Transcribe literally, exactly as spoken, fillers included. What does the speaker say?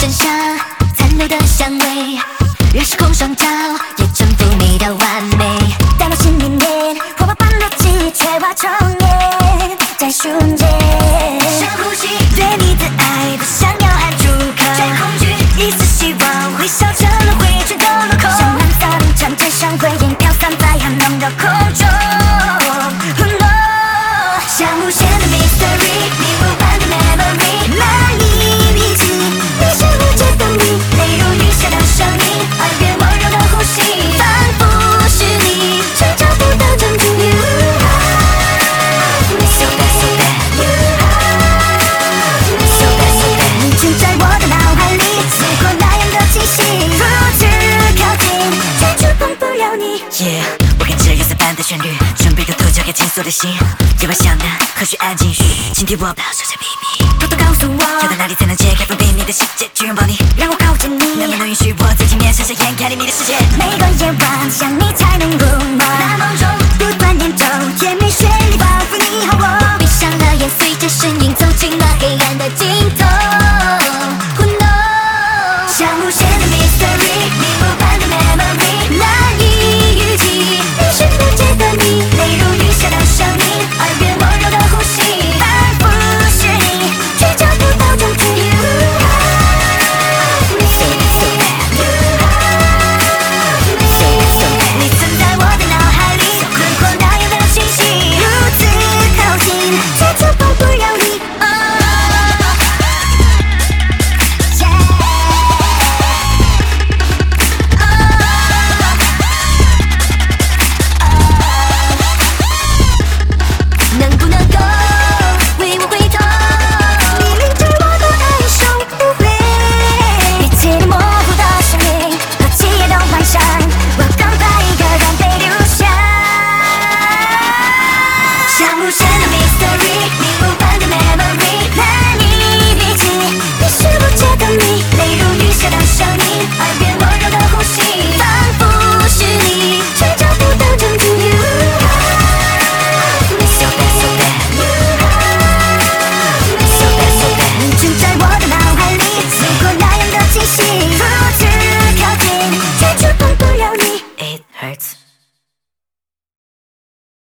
身上残留的香味，让时空双照，也征服你的完美。带到心里面，火把般的记忆却化成烟，在瞬间深呼吸，对你的爱不想要喊出口，最恐惧一丝希望会烧成了灰，全都落空。像蓝色的长街上灰烟飘散在寒冷的空中。Oh no， 像无限的 mystery， 你不完的 memory， 难以铭记。你是无解的谜，泪如雨下的声音，耳边温柔的呼吸，仿佛是你，却找不到证据。You are me so bad so bad， You are me so bad so bad， 你存在我的脑海里，似火那样的气息，如此靠近，却触碰不了你。Yeah， 我跟着夜色般的旋律，准备偷偷交给紧锁的心，夜晚向南，何须安静？嘘，请听我保守着秘密，偷偷告诉我，要到哪里才能解开封闭你的世界，去拥抱你，让我靠近你，能不能允许我在镜面闪闪眼看你的世界？每个夜晚想你才能入梦，那梦中不断演奏甜蜜旋律，仿佛你和我闭上了眼，随着声音走进了黑暗的尽头。Who knows？ 像无限的 mystery， 你不完的 memory， 难以预计。你是无解的谜，泪如雨下的声音，耳边温柔的呼吸，仿佛是你，却找不到证据。You are me so bad so bad， You are me so bad so bad， 你存在我的脑海里，轮廓那样的清晰，如此靠近，却触碰不了你。Oh能不能够为我回头？你领着我的爱，守不回一切都模糊的生命和记忆都幻想，我更怕一个人被留下。像无限的 mystery。